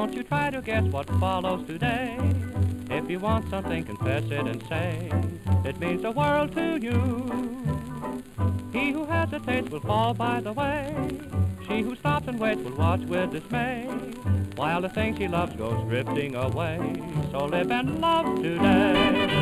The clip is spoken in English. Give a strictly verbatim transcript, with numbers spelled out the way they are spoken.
Don't you try to guess what follows today. If you want something, confess it and say it means the world to you. He who hesitates will fall by the way. She who stops and waits will watch with dismay, while the thing she loves goes drifting away. So live and love today.